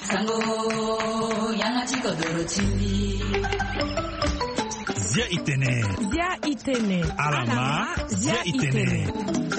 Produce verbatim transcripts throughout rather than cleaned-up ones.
Sango yangachiko dorochindi. Zia itene. Zia itene. Alama zia itene.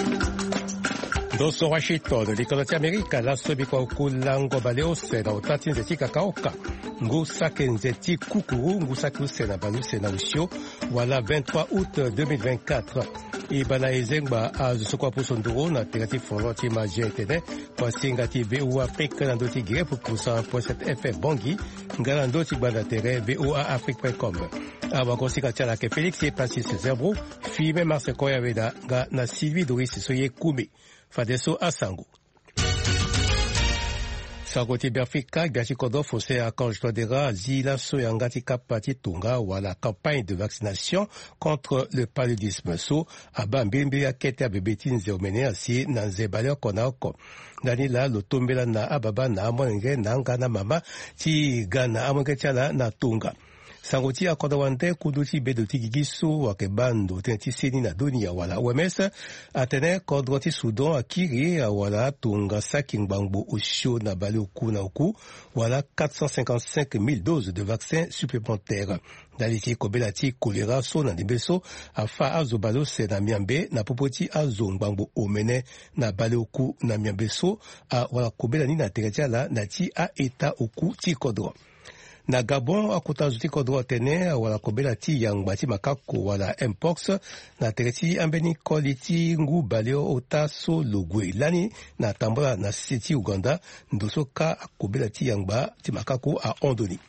Doso Washington, likoloti Amerika la sobikwa ukulango baleose na utati nzeti kakaoka. Ngusa kenzeti kukuru, ngusa kuse na baluse na usio, wala vingt-trois août deux mille vingt-quatre. Ibana ezengba azusokwa pusonduro na tegati fonoti maje etene, kwa singati V O A Afrique na ndoti gire pupusa un point sept F M Bongi, ngala ndoti banda tere V O A Afrique point com. Abakosika tchala ke Félix et Francis Zerbro, filme Marse Koya Veda, ga na Sylvie Doris Soye Koumé. Fadeso Asango. Sagoti Berfika, Gati Kodo, Fossé Archange Todera, Zila Soyangati Kapati Tunga, ou à la campagne de vaccination contre le paludisme. So, Aba Mbimbi Akete Abebetine Zeomene, Asi, Nanzebale Konako. Danila, Lotombela na Ababa na Amonenge, Nangana Mama, Ti Gana Amongetiala na Tunga. Sangoti akodawante kuduti bedoti gigiso wakebando tenti seni na dunia wala O M S atene kodroti Sudan akiri wala tunga saking bangbo usho na bale oku na oku wala quatre cent cinquante-cinq mille doses de vaccins supplémentaires. Daliti kobelati kolera so na dibeso afa azobalo se na miambe na popoti azo bangbo omene na bale oku na miambe so a wala kobelani na teretia na ti a eta oku ti kodro. Na Gabon akutazuti kodro tene wala kobela ti yang bati makako wala mpox na tereti ambeni koliti ngu baleo otaso logwe lani na tambola na siti Uganda ndosoka akobela ti yang ba ti makako a ondoni.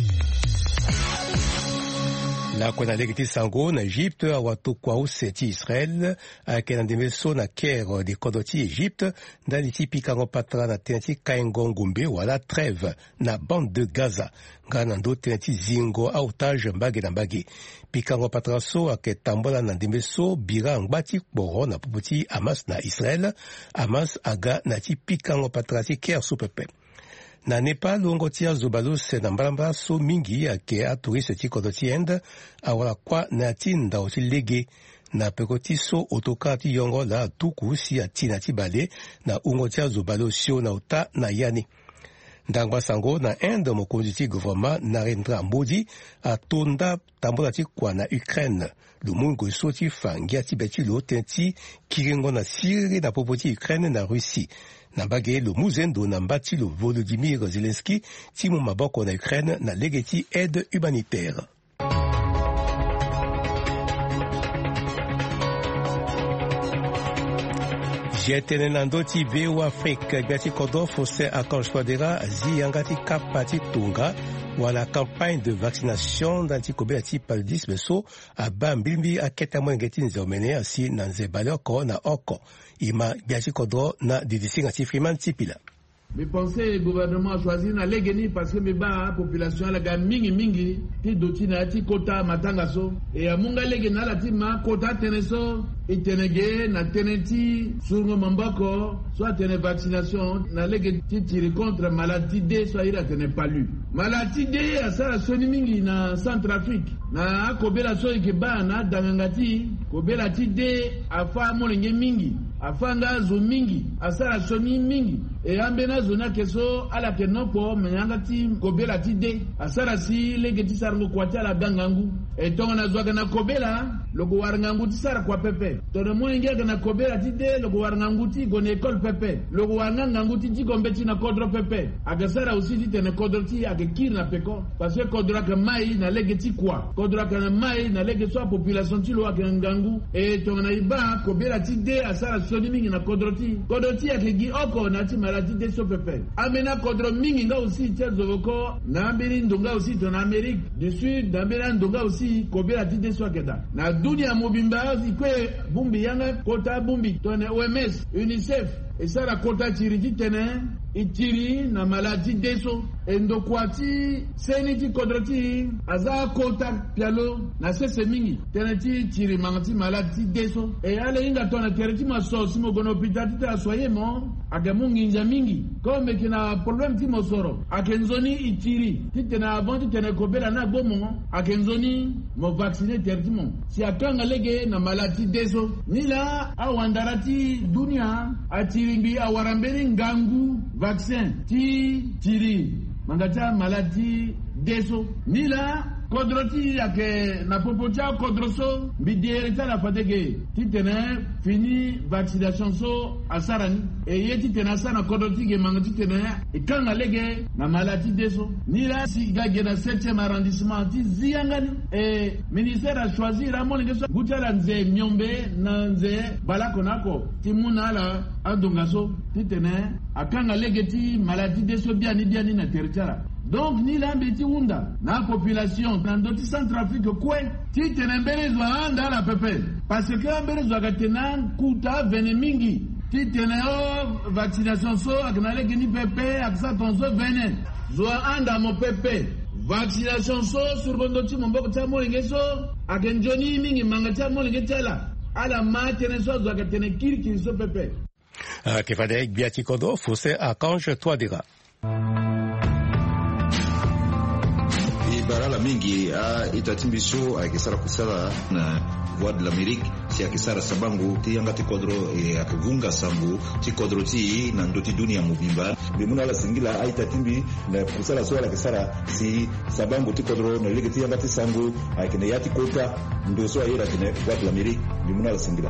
La kona legiti sango na Egypte awato kwa useti Israel akena demeso na kere de kodoti Egypte ndani ti pikango patra na tenati kaengo ngumbe wala trêve na bande de Gaza ngana ndo tenati zingo a otage mbage na mbage pikango patra so ake tambola na demeso bira ngbati kboro na popoti Hamas na Israel Hamas aga na ti pikango patra ti ker supepe. Na Nepal, longotia zobalus na mbalamba so mingi ake aturise ti kodoti ende awala kwa na tinda oti lege na pekoti so otoka ti yongo la tuku si atina ti bale na ungotia zobalosio na uta na yani. Ndangba sango na ende mokonzi ti gouvernement Narendra Modi atonda tambola ti kwa na Ukraine. Lumungo so ti fangia ti beti lo tenti kiringo na Syrie na popoti Ukraine na Russie. Na bage lo muzendo na mbati lo Volodymyr Zelensky ti mu maboko na Ukraine na legeti aide humanitaire. Jetene nandoti V O A Afrique gati kodo Fossé Archange Todera zi yangati kapati tunga wala campagne de vaccination d'antikobela ti paludisme so aba mbimbi aketa mwengeti nzomene asi na nzebale oko na oko ima gati kodo na didisinga ti friman tipila. Mais pensez le gouvernement a choisi na legeni parce que meba population la ga mingi mingi ti doti na ti kota matanga so e amunga lege na la ti ma kota teneso itenege na teneti surno mambako soit tene vaccination na lege ti tiri contre maladie D soit ira tene palu maladie D asara soni mingi na Centrafrique na kobela so ikeba na dangangati kobela ti D afa molenge mingi afanga zo mingi asara soni mingi e ambena zona keso ala kenoko menyanga ti kobela ti de asara si lege ti sargo kwati ala gangangu e tonga na zwaga na kobela logo warangangu ti sara kwa pepe tono mwenge na kobela ti de logo warangangu ti gone école pepe logo warangangu ti jigombe ti na kodro pepe agasara aussi ti tene kodro ti age kir na peko parce que kodro ka mai na lege ti kwa kodro ka mai na lege so population ti lo age ngangu e tonga na iba kobela ti de asara soni mingi na kodro ti kodro ti age gi oko na ti maladi de so pepe amena kodro mingi nga aussi ti zovoko na mbiri ndonga aussi to na Amérique du Sud na mbiri ndonga aussi kobela ti de so keda na dunia mobimba ikwe bumbi yanga kota bumbi to na O M S UNICEF esara kota tiri ti tene itiri na maladi deso endokwati seni ti kodro ti aza kota pialo na sese mingi tene ti tiri mangati maladi deso e ale inga to na tere ti maso simo gono pitati ta soye mo age mungi nja mingi comme kina problème ti mosoro ake nzoni itiri ti tene avant ti tene kobela na bomo ake nzoni mo vacciner tere ti mo si akanga lege na maladi deso nila awandara ti dunia ati rimbi awarambeni ngangu vaccin ti tiri mangata maladie deso nila kodroti yake na popocha kodroso bidere tala fatege titene fini vaccination so asarani e yeti tena sana kodroti ge mangati tene e kanga lege na maladie deso nila si gage na septième arrondissement ti ziangani e ministère a choisi ramon ngeso butala nze myombe na nze balakonako timuna la andongaso titene akanga lege ti maladie deso biani biani na territoire. Donc ni l'ambiti unda na population na ndoti Centrafrique kwe ti tenembelezwa anda la pepe parce que ambelezwa katena kuta vene mingi ti teneo vaccination so aknale gini pepe aksa tonso vene zo anda mo pepe vaccination so sur bondoti momboko ta molingeso akenjoni mingi mangata molingetela ala matene so zo katene kirki so pepe uh, Kefadek Biatikodo Fossé Archange Touadéra. Barala mingi a itatimbiso a kisara kusala na voix de l'Amérique si a kisara sabangu ti yanga ti kodro e akvunga sambu ti kodro ti na ndoti dunia mubimba bimuna la singila a itatimbi na kusala so la kisara si sabangu ti kodro na lege ti yanga ti sangu a kene yati kota ndo so ayera kene voix de l'Amérique bimuna la singila.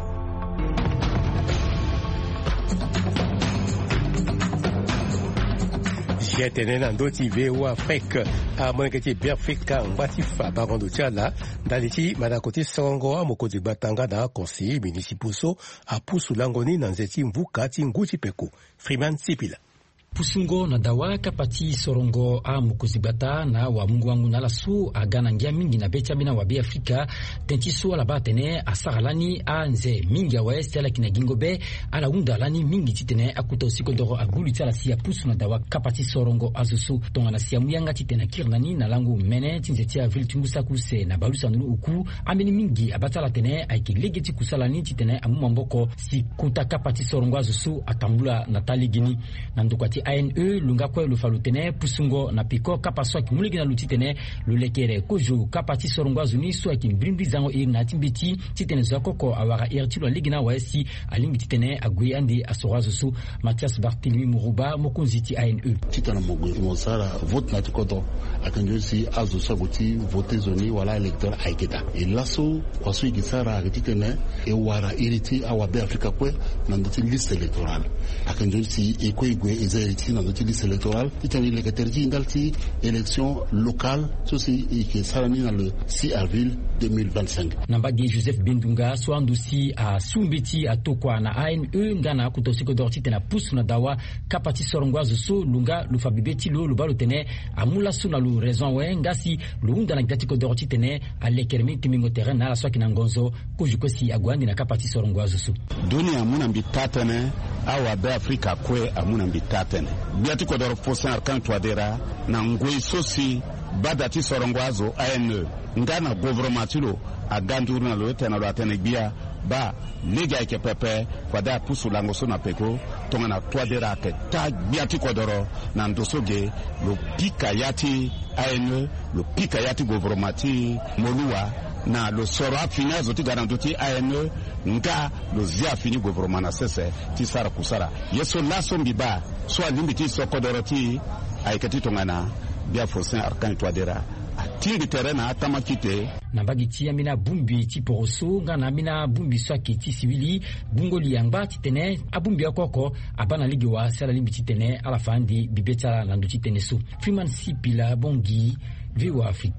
Jetene na ndoti vewa Afrique a moneketi Biafrika ngatifa barondo tiala daliti madakoti songo amokoti batanga na conseiller municipal so a pusu langoni na nzeti mvuka ti nguti peko Freeman Sipila. Pusungo na dawa kapati sorongo a mukuzibata na wa mungu wangu na lasu agana ngia mingi na becha mina wa Biafrika tentisu ala batene asagalani a nze mingi wa este ala kinagingobe ala unda lani mingi titene akuta usiko ndoro agulu tala siya pusu na dawa kapati sorongo azusu tonga na siya muyanga titena kirnani na langu mene tinzetia vil tungusa kuse na balusa nunu uku ameni mingi abatala tene aiki legeti kusalani titene amumamboko si kuta kapati sorongo azusu atambula na taligini na ndukati A N E lunga kwe lufalutene pusungo na piko kapaswa kimuligi na lutitene lulekere kojo kapati sorongo azuni so akimbrimbi zango iri na timbiti titene zakoko awara irtilo ligina waesi alimbiti tene agui andi asorazo su Mathias Barthélemy Muruba mokunziti A N E titana mogui mosara vote na tikodo akanjosi azo saguti vote zoni wala electeur aiketa e laso kwasu igisara agititene e wara iriti awabe Afrika kwe na ndoti liste electorale akanjosi ekwe igwe ezeri dans notre liste électorale, il y a une élection locale, ceci qui est dans le six avril deux mille vingt-cinq. Nambagi Joseph Bindunga, Swandusi a Sumbiti a Tokwa na A N E, Ngana Kutosiko Dorti na Pusu na Dawa, Kapati Sorongwazo So, Lunga, Lufabibeti Lo, Lubalo Tene, a Mulasu na Lu Raison Wen, Ngasi, Lunda na Gatiko Dorti Tene, a Lekermi Timingo Terrain, na la Swaki Nangonzo, Kujukosi, Agwandi na Kapati Sorongwazo So. Dunia Munambitatene, Awa Be Afrika Kwe, Amunambitatene. Biati kodoro fosa arkan Touadéra na ngwe sosi badati sorongwazo A N E ngana gouvernementilo aganduru na lote na lotene bia ba lega ke pepe kwada pusu lango so na peko tonga na Touadéra ke ta biati kodoro na ndosoge lo pika yati A N E lo pika yati gouvernementi molua na lo soro afina zoti garantuti A N E nga lo zia fini gouvernement na sese ti sara kusara yeso laso mbiba so alimbiti so kodoroti aikati tongana bia fosin arkan Touadéra atingi terena atamakite na bagiti amina bumbi ti poroso ngana amina bumbi swaki ti siwili bungoli yangba titene abumbi akoko abana ligi wa sala limbiti tene ala fandi bibetala na nduti tene so Freeman Sipila Bongi V O A Afrique.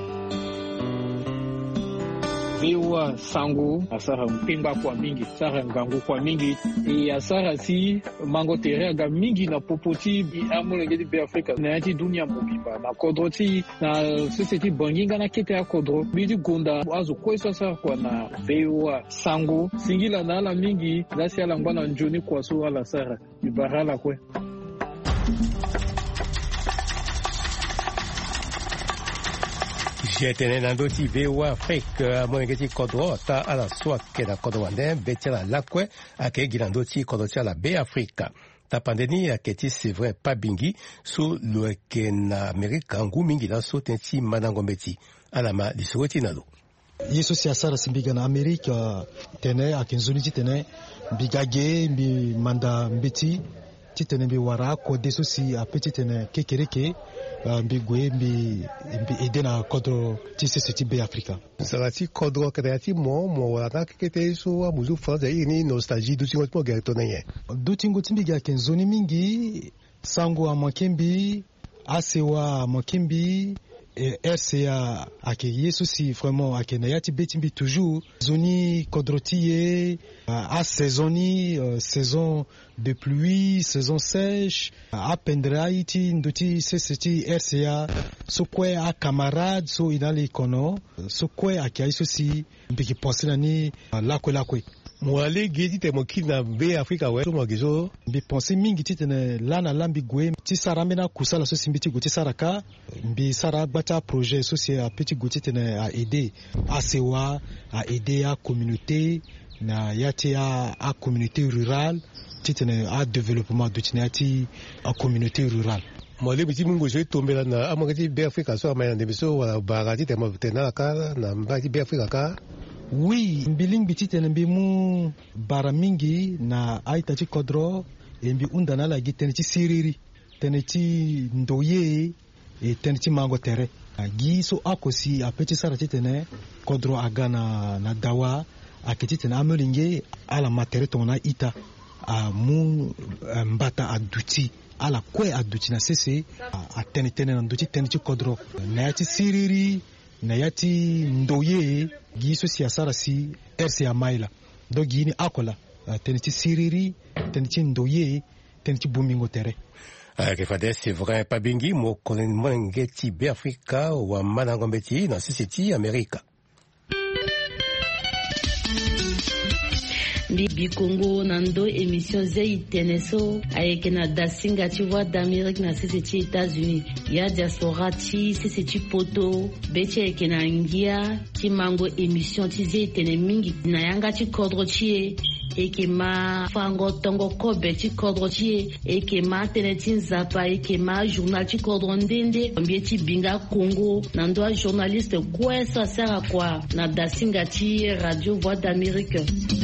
Viwa sangu asara mpimba kwa mingi sara ngangu kwa mingi e asara si mango terega mingi na popoti bi amule ngedi be Afrika na yati dunia mobimba na kodroti na society banginga na kete ya kodro bidi gonda azu kwesa sara kwa na viwa sangu singila na ala mingi lasi ala ngwana njoni kwa so ala sara ibarala kwe. Jetene na ndoti V O A Afrique monegeti kodro ta ala swake na kodro wande betela lakwe ake gilandoti kodro la B Africa. Ta pandeni aketi c'est vrai pas bingi so loeke na Amerika ngu mingi la so tenti manango beti alama disoti nalo. Yeso siasara simbiga na Amerika tene akinzuni tene bigage mbi manda mbeti titene bi wara ko deso si a petitene kekereke mbi gwe mbi mbi edena kodro tisi ti be Afrika sarati kodro kreati mo mo wala kete so amuzu France ini nostalgie du tingo mo gerto nanye du tingo timbi ga kenzoni mingi sango amakembi asewa amakembi R C A ake yesu si vraiment ake na yati betimbi toujours zoni kodrotiye a saisoni saison de pluie saison sèche a pendraiti ndoti seseti R C A so kwe a camarade so inali kono so kwe ake yesu si mbiki pensina ni lakwe lakwe mwale gedi te mokina be Afrika we so magizo bi penser mingi titene lana lambi gwe ti sara mena kusala so simbiti go ti saraka bi sara gbata projet so c'est a petit go titene a aider a sewa a aider a communauté na yati a a communauté rurale titene a développement de tinati a communauté rurale mwale biti mungo so tombela na amagati be Afrika so amana de so wala bagati te mo tena ka na mbati be Afrika ka. Oui, mbiling bitite mbi mu bara mingi na aita ci kodro e mbi undana la gi teneti siriri teneti ndoye e teneti mango tere gi so akosi apeti sarati tene kodro agana na dawa aketi tene amelinge ala matere tona ita a mu mbata aduti ala kwe aduti na sese a tenetene na nduti teneti kodro na yati siriri na yati ndoye giso siasara si R C A maila do gini akola teniti siriri teniti ndoye teniti bumingo tere ke fade c'est vrai pas bingi mo konen mangeti be Afrika wa manangombeti na sisiti Amerika Bibi Congo nando émission zei teneso ayeke na dasinga ti voix d'Amérique na sisi ti États-Unis ya diaspora ti sisi ti poto be ti ayeke na ngia ti mango émission ti zei tene mingi na yanga ti kodro ti e eke ma fango tongo kobe ti kodro ti e eke ma tene ti nzapa eke ma journal ti kodro ndende mbie ti binga Congo nando a journaliste kue so asara kua na dasinga ti radio voix d'Amérique.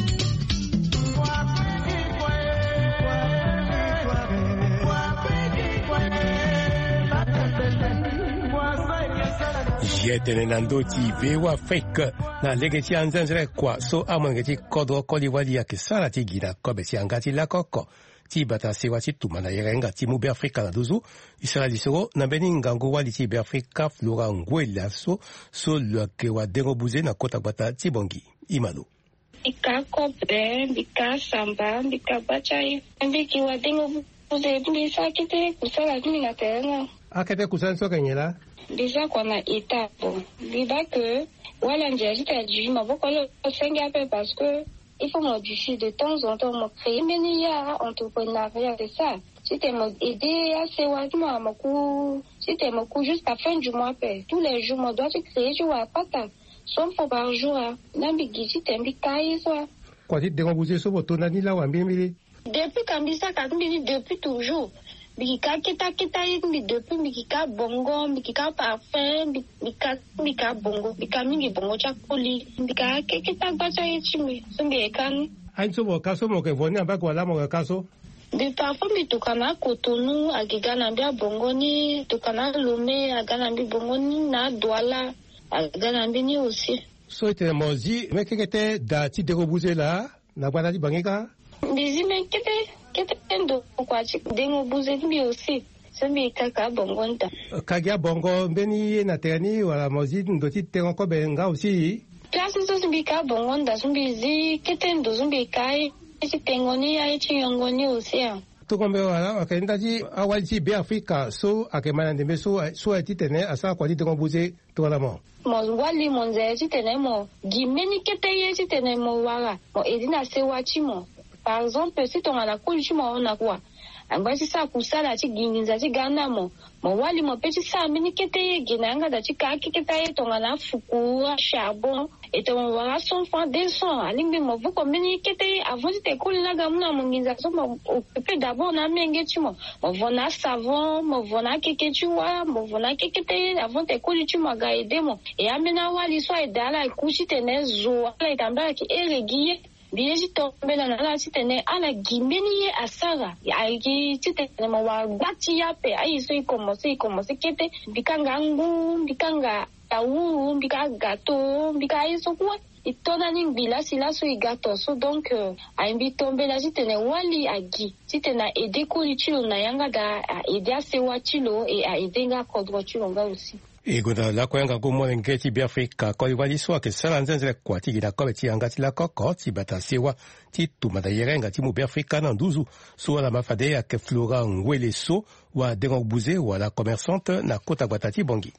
Jetene nando ti vewa fake na legeti anzanzre kwa so amangeti kodro koliwali ya kisara ti gina kobe ti angati la koko ti bata sewa ti tumana yerenga ti mu be Afrika na duzu Israeli soro na beni ngango wali ti be Afrika flora ngwela so so lwake wa dengo buze na kota bata ti bongi imalo Bika kobe, bika samba, bika bachai, biki wa dengo buze bisa kite kusala kini na terena. Akete kusala so kenyela Déjà qu'on a étape, déjà que voilà, j'ai dit ma beaucoup le cinq peu parce que il faut modifier de temps en temps, me créer mais il y a entrepreneuriat c'est ça. Si tu m'aider à ce ouais moi mon coup, si tu me coup jusqu'à fin du mois paix. Tous les jours moi dois te créer tu vois pas ta. Somme fois par jour hein. N'ambi si tu m'bi caille ça. Quoi dit de rembourser sur votre nani là ou bien mili. Depuis quand ça quand depuis toujours. Bika kita kita ini depuis bika bongo bika parfum bika bika bongo bika mingi bongo chakuli bika kita baca ichimi sembiekan ai so mo kaso mo ke voni amba kwa la mo kaso de parfum bitukana Cotonou agigana bia bongo ni tukana Lomé agana bi bongo ni na Douala agana bi ni aussi so ite mozi me kekete da ti de robuze la na bana di bangika bizi me kete Ketendo kwa chi dengo buze mbi aussi sembi kaka bongo nta kagia bongo mbeni na teni wala mozi ndoti tengo ko benga aussi klasi so sembi ka bongo nda sembi zi ketendo sembi kai isi tengo ni ai chi yongo ni aussi to kombe wala akenda ji awali ji be Afrika so akemana ndembe so so ati tene asa kwa di tengo buze to la mo mo wali monze ji tene mo gimeni keteye ji tene mo wala mo edina se wachi mo. Par exemple, si tu as la couche, on a quoi? En bas, c'est ça, pour ça, la tigre, c'est Ghana, mon. Mon wali, mon petit ça, mais qui était Guinanga, la tigre, qui était ton ala foukou, charbon, et ton voilà son fan des sons. À l'ingé, mon vous, comme qui était avant, c'était cool, la gamme, mon guinzation, mon occupé d'abord, on a mis un guettu, mon. Mon vona savon, mon vona kéké, tu vois, mon vona kéké, avant, t'es cool, tu m'as gaïdé, mon. Et amena wali, soit et dala, couchi, tenez, zo, là, et en bas, qui est régulier. Bieji tombela na la titene ala gimbeni ye asara. Aiki titene mawa gbati yape. Ayi so i commence i commence kete bikanga ngu bikanga tawu bika gato bika iso kwa. Itona ning bila sila so i gato so donc uh, aimbi tombela titene wali agi titene ede kuli chilo na yanga da ede asewa chilo e a ede nga kodro chilo nga aussi. E gona la ko yanga ko mo ngeti bi Afrika ko iwali so ke sala nzenze kwa ti gida ko ti yanga ti la ko ko ti bata sewa ti tuma da yerenga ti mo bi Afrika na nduzu so la mafade ya ke Flora Ngwele so wa dengo buze wa la commerçante na kota gwatati bongi.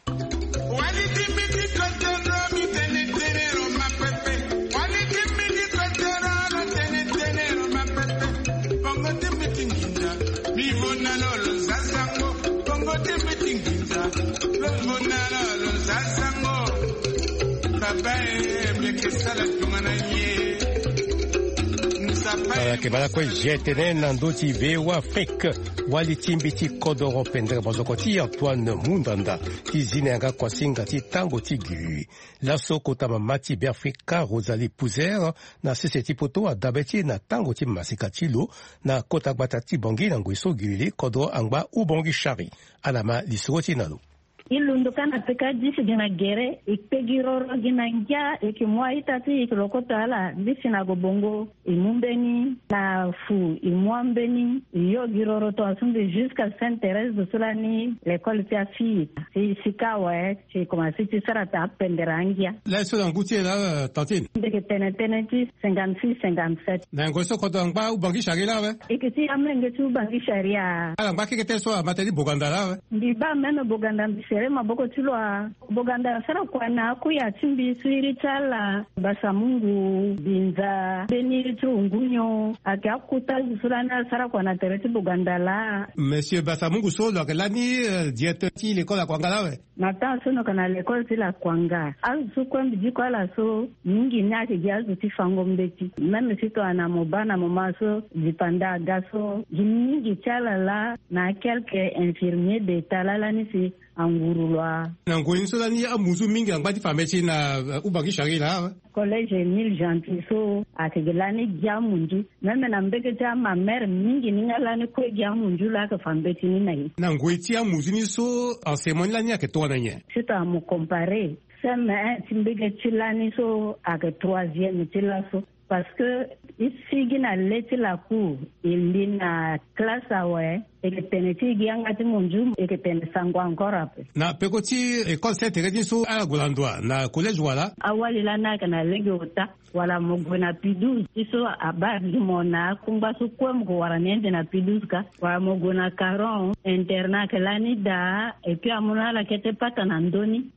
Para que bala ko jetene nando ti vewa Afrique wali timbi ti kodoro pendre bozokoti Antoine Mundanda ti zinanga kwa singa ti tango ti gui la soko tama mati bi Afrika Rosalie Pouzer na sese ti poto adabeti na tango ti masika ti lo na kota batati bongi na ngweso gili kodoro angba u bongi shari alama lisoti nalo. Ilunduka na peka disi gina gere ikpegiroro gina ngia ikimwa itati ikilokota ala disi na gobongo imumbeni na fu imuambeni iyo giroro to asumbi jusqu'à Sainte-Thérèse de Solani l'école tia fi si sikawa si commencé ti sarata penderangia la so ngouti la tantine de tene tene ti cinquante-six cinquante-sept na ngoso ko to ngba ubangi sharia la ikiti amrenge tu bangi sharia ala ngba ke te so materi boganda la ndi ba meno boganda sere maboko tulwa boganda sara kwa na kuya timbi suiri tala basa Mungu binza beni tu ngunyo akakuta surana sara kwa na tereti boganda la monsieur basa Mungu solo la ni diete ti l'école kwa ngalawe nata sono kana l'école ti la kwanga azu kwa mbiji kwa la so mingi nyake jazu ti fango mbeti meme sito ana mobana momaso dipanda gaso mingi tala la na quelques infirmiers de talala ni si angurulwa na ngoni so lani amuzu mingi angba fameti na ubangi shari la collège Emile Gentil so akegelani jamunju meme na mbeke ta ma mère mingi ningalani ko jamunju la ka fameti ni nai na ngweti amuzu ni so enseignement lani ake to na nye sita mo comparer sema timbeke tilani so ake troisième tilaso parce que ici gina leti la cour il na classe awe et que teneti gianga ti monju et que ten sango encore après na pekoti école cette redi so ala golandwa na collège wala awali la na kana legota wala mogona pidou iso abadi mona kumba su kwem ko wara nende na piduska wala mogona caron internat kelani da et puis amuna la kete pata na ndoni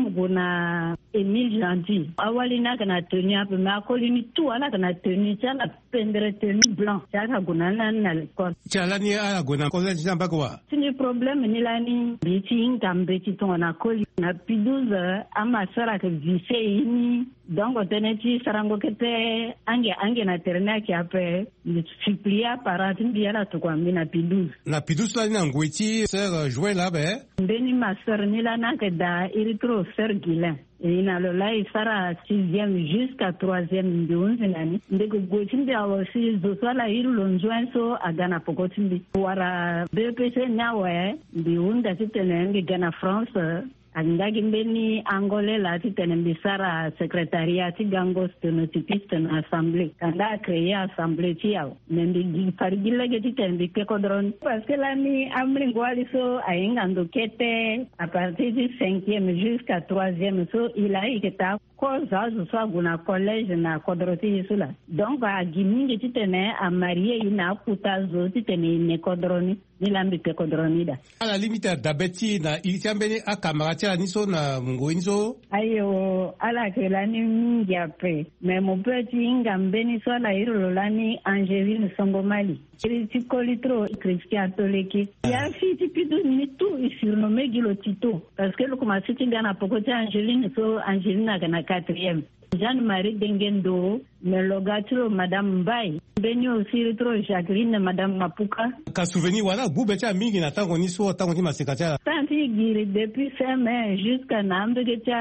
umuguna Emile Gentil awali na kana tenue ape ma kolini tout ala kana tenue tala pendre tenue blanc tala gunana na l'école tala ni ala guna collège jamba kwa sini problème ni lani biti ingambe ti tona koli na pidouze ama sara ke vise ini donc teneti sarango kete ange ange na terna ki ape ni suplia parati biala to kwa mina pidouze na pidouze la na ngweti sœur jouer là be beni ma sœur ni la na ke da iritro sœur Guilain ina lola isara sixième jusqu'à troisième ndunzi nani ndego gochimbi awasi zosala iru lonjwenso agana pokotimbi wara B P C nyawe ndiunda titenenge gana France angagi mbeni angole la titene bisara secrétariat ti gango sténotypiste na assemblée kanda créer assemblée ti yaw mendi farigile ge titene bi ke kodron parce que la ni amri ngwali so ainga ndokete à partir du cinquième jusqu'à troisième so il a iketa ko zazu so guna collège na kodroti isula donc a giminge titene a marié ina kutazo titene ne kodroni nilambi pe kodronida ala limite dabeti na itiambeni akamara ni so na mungo inzo ayo ala ke lani mingi apre mais mon petit ingambeni so la irolo lani Angeline Songomali iri ti kolitro Christian Toleki ya fiti pidu ni tout surnommé Gilo Tito parce que le commencé ti gana poko ti Angeline so Angeline kana quatrième Jeanne-Marie Dengendo Melogatro Madame Mbaye Beni aussi retro Jacqueline Madame Mapuka ka souvenir wala bubecha mingi na tango ni so tango ni masekata tanti giri depuis fin mai jusqu'à Nambegecha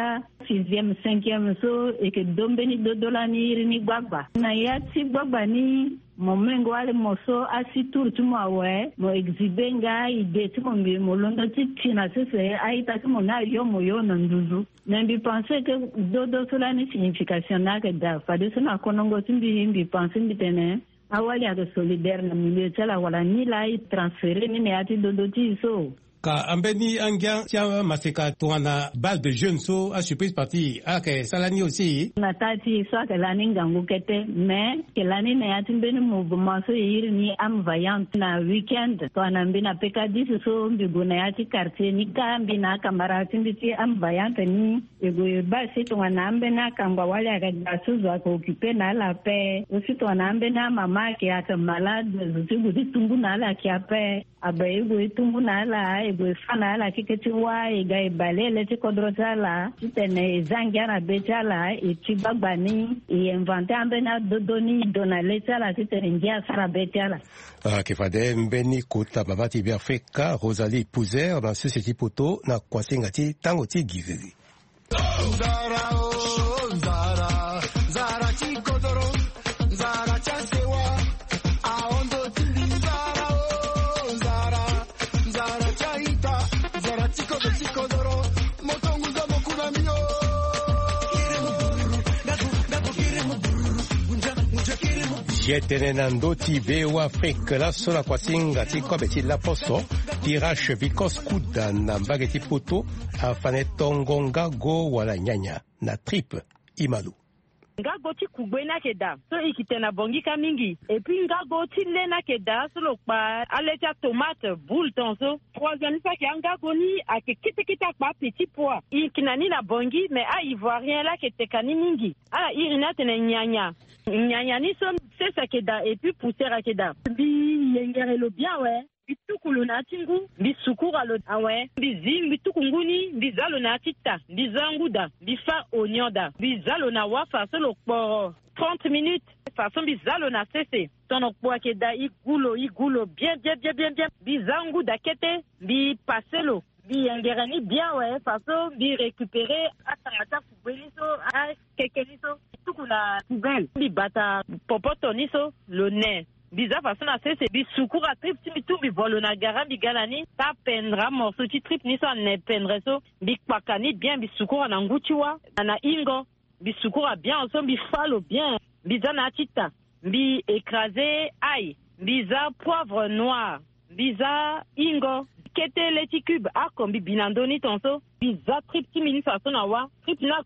sixième cinquième so et que dombeni dodolani ni gbagba na ya ti gbagba ni mo mengo ale mo so asitur tu mo awe mo exhibe nga ide tu mo mi mo londo ti tina se se aita tu mo na yo mo yo na nduzu na mbi penser que dodo so la ni signification na que da fa de so na konongo timbi mbi penser mbi tene awali ado solidaire na milieu tala wala ni la i transférer ni ne ati dodo ti so ka ambeni angia tia maseka tona bal de jeunes so a surprise parti a ke salani aussi na tati so ke lani ngangu kete mais ke lani ne ati beni mouvement so yiri ni am vaillant na weekend to anambi na peka dix so mbi guna ati quartier ni kambi na kamara ti am vaillant ni ego ba si to anambe na kamba wale aga dasu zo ko occuper na la paix aussi to anambe na mama ke ata malade zo ti tungu na la ki ape abaye tungu na la ego fana la kiketi wa ega ibalele ti kodrota la tene zangiana betala e tibagbani e inventer ambena dodoni donale tala tene ngia sara betala ah kifade mbeni kota babati bi Afrika Rosalie Pouzer dans ce petit poteau na kwasinga ti tango ti giveri zara o zara zara ti kodoro zara chasewa aondo ti zara o zara zara chaita zara tiko de tiko doro motongu za mokuna mio Jetenenando ti veo Afrika la sola kwasinga ti kobe ti la poso tirache vikos kuda na mbageti poto afane tongonga go wala nyanya na trip imalu ngago ti kugbe na keda so ikitena bongika mingi et puis ngago ti lena keda so lo pa alecha tomate boule ton so troisième fois que ngago ni a ke kite kita pa petit pois ikinani na bongi mais a ivoirien la ke tekani mingi ala irina tena nyanya nyanya ni so c'est ça keda et puis pousser à keda bi yengere lo bien ouais bitukulu na tingu bisukura lo awe bizim bitukunguni bizalo na tita bizanguda bifa onyoda bizalo na wafa solo por trente minutes façon bizalo na cc tono kwa keda igulo igulo bien bien bien bien bien bizanguda kete bi paselo bi ngerani bien ouais façon bi récupérer atangata kubeliso a kekeliso tukuna poubelle bi bata popoto niso le nez biza façon na c'est bisukura trip ti mitu bi volo na gara bi galani ta pendra morceau ti trip ni so ne pendre so bi pakani bien bisukura na ngutiwa na ingo bisukura bien so bi falo bien biza na tita bi écraser ail biza poivre noir biza ingo kete leti cube a kombi binandoni tonso biza trip ti mini façon na wa trip na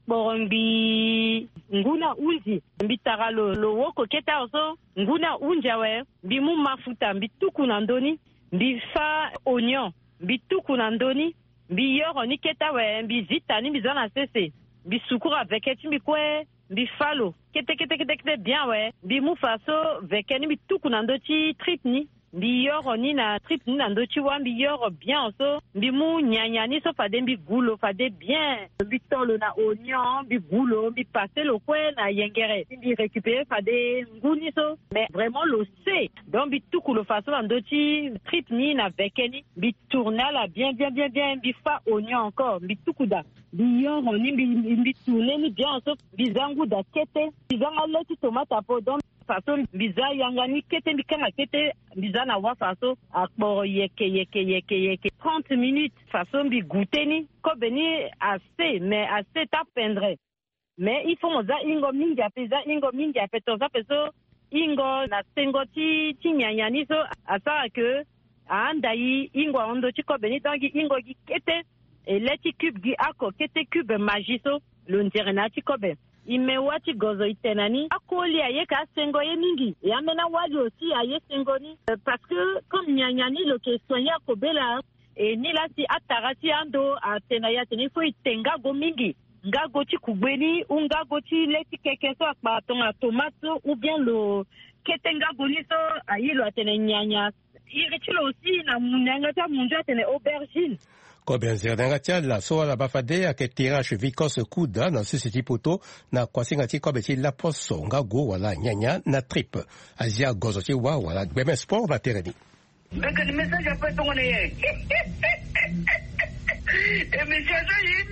borombi nguna uzi mbitara lo lo woko keta oso nguna unjawe bimu mafuta mbituku na ndoni bifa oignon mbituku na ndoni biyoro ni keta we mbizita ni bizana sese bisukura veketi mbikwe bifalo kete kete kete kete bien we bimu faso vekeni mbituku na ndoti trip ni biyoro ni na trip ni na ndoti wa biyoro bien so bimu nyanya ni so fade mbi gulo fade bien bitolo na oignon bi gulo bi passer le coin na yengere bi récupérer fade nguni so mais vraiment le c'est donc bi tout le façon na ndoti trip ni na vekeni bi tourner la bien bien bien bien bi fa oignon encore bi tukuda biyoro ni bi bi tourner ni bien so bizangu da kete bizanga leti tomate apo donc façon biza yangani kete bikanga kete biza na wa façon akpo yeke yeke yeke yeke trente minutes façon bi gouteni ko beni assez mais assez ta pendre mais il faut moza ingo mingi apeza ingo mingi apeto za peso ingo na sengo ti ti nyanyani so asa que andai ingo ondo ti ko beni tangi ingo gi kete et leti cube gi ako kete cube magiso lo ndirena ti ko be imewati gozo itenani akoli aye ka sengo ye mingi ya mena wali aussi aye sengo ni parce que comme nyanyani lo ke sonya ko bela e ni lati atarati ando atena ya teni fo itenga go mingi ngago ti kubeni ungago ti leti keke so akpa tonga tomate ou bien lo ketenga goni so aye lo atena nyanya iriti lo aussi na munanga ta munja tene aubergine Kobenzer dengatia la soa la bafade a ke tirage vikos kuda na sisi poto na kwasinga ti kobe ti la poso nga go wala nyanya na trip azia gozo ti wa wala gbeme sport na tereni. Beka ni message après ton ye. Et monsieur ça il miki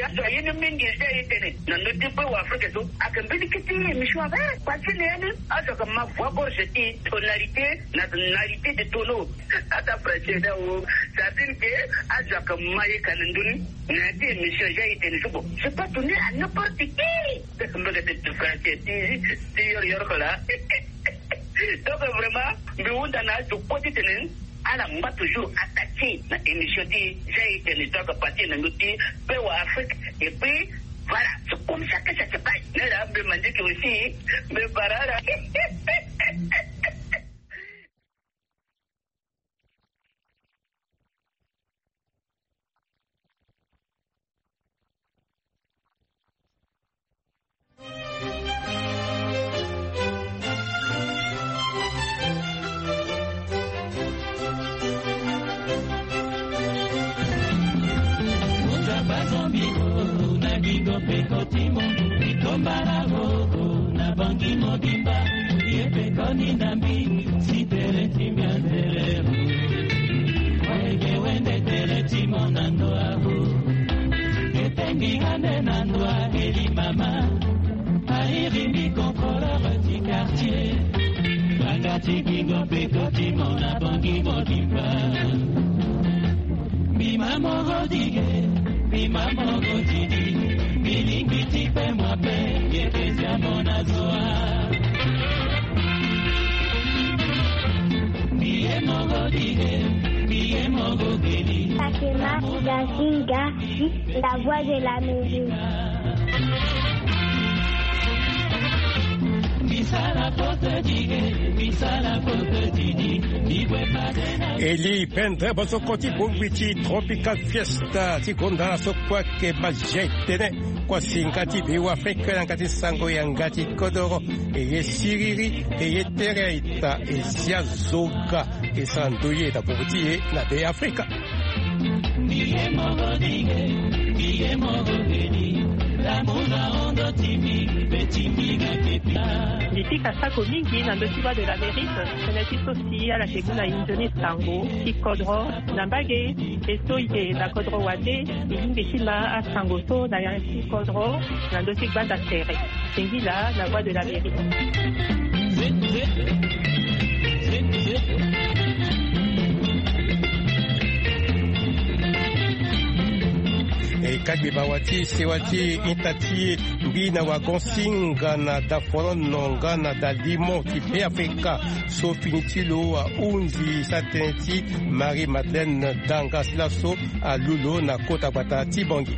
ya so yin mingi sai tene nan da tipe wa Afrika so akan bi kiti mishwa ba kwati ne ne asa kama voix gorgeti tonalité nationalité de tono ata preche da o sadin ke aja kama yi kananduni na ti mission jai tene subo c'est pas donné à n'importe qui de kamba de tu français ti ti yor yor kala donc vraiment bi wunda na to poti tene ala mba toujours attaqué na émission ti j'ai été le temps que partir na ngoti pe wa Afrique et puis voilà c'est comme ça que ça se passe là là me mandi que aussi me parara Pekotimo, Ikombarago, Nabangi Mobimba, Yepekoni Nambi, Sitereti Mianderebu, Oege Wende Tereti Monando Abu, Etengi Hane Nandoa Eli Mama, Airi contrôleur du quartier, Bagati Kingo Pekotimo, Nabangi Mobimba, Bima Morodige, Bima Morodige, Bilingi tipe mwape, yepezia monazoa. Biye mogo dige, biye mogo geli. Fatima Gazinga, la voix de la musique. Eli pendre boso koti bungwiti tropical fiesta ti gonda so kwa ke bajetene kwa singati biwa Afrika ngati sango ya ngati kodoro e siriri e tereita e sia zoga e sanduye da pobutie na de Afrika. Biye mogo dige, biye mogo geli. Nifika sako mingi na ndotiwa de l'Amérique, senatis aussi à la teguna injoni sango, ki kodro, nambage, esto ite na kodro wade, ilinge shima a sango so na yansi kodro, na ndotik banda tere. Sengila, la voix de l'Amérique. E kagiba wati sewati intati mbina wa gonsinga na daforono ngana da limon ti pe Afrika so finitilo wa unzi satenti Marie Madeleine Danga Silaso a Lulo na kota bata Tibangi.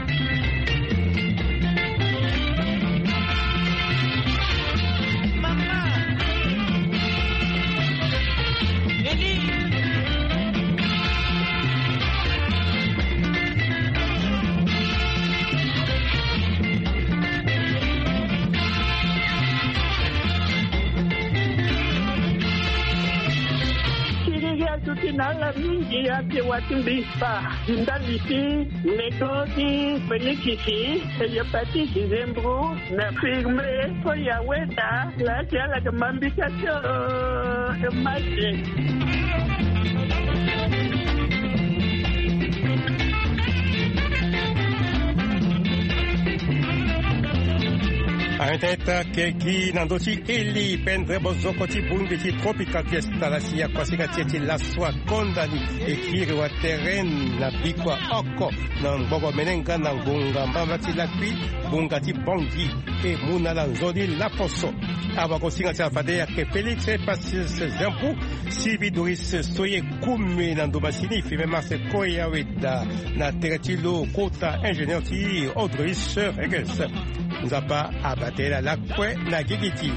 Nala mingi ate watimbisa ndaliti negoti benikisi eyapati dizembro na firme koya weta la tiala kamambika cho emaje. Aintenta kegi nandochi eli pendre bozoko ti bungi ti tropical fiesta la sia kwasika ti la swa kondani e kiri wa terren na bikwa oko na mbogo menenga na ngunga mbamba ti lakwi bunga ti bongi e muna la nzodi la poso aba kosinga ti afade ya ke Felix Pasis Zempu Sibi Doris Soye Kumi na ndomasini fi mema se koya weda na teretilo kota ingénieur ti Audrich Regels nzapa abatela lakwe na gigiti.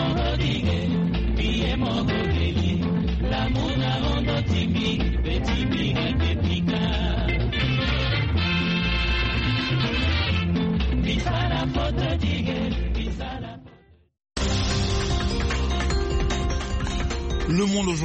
L'amour a rendu timide, petit Le Monde aujourd'hui.